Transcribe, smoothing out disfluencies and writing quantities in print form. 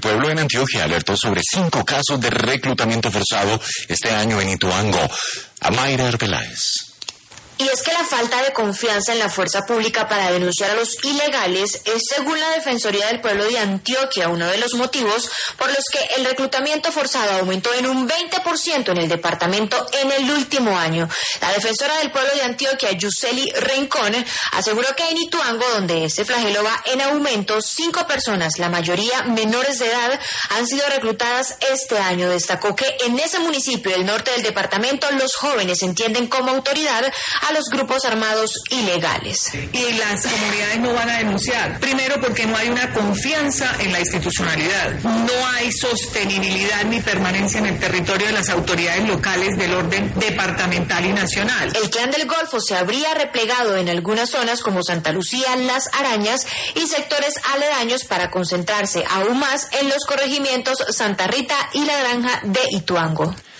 El pueblo en Antioquia alertó sobre 5 casos de reclutamiento forzado este año en Ituango. Amaira Arbeláez. Y es que la falta de confianza en la fuerza pública para denunciar a los ilegales es, según la Defensoría del Pueblo de Antioquia, uno de los motivos por los que el reclutamiento forzado aumentó en un 20% en el departamento en el último año. La defensora del Pueblo de Antioquia, Yuseli Rincón, aseguró que en Ituango, donde este flagelo va en aumento, 5 personas, la mayoría menores de edad, han sido reclutadas este año. Destacó que en ese municipio del norte del departamento los jóvenes entienden como autoridad a los grupos armados ilegales. Y las comunidades no van a denunciar. Primero, porque no hay una confianza en la institucionalidad. No hay sostenibilidad ni permanencia en el territorio de las autoridades locales del orden departamental y nacional. El Clan del Golfo se habría replegado en algunas zonas como Santa Lucía, Las Arañas y sectores aledaños para concentrarse aún más en los corregimientos Santa Rita y La Granja de Ituango.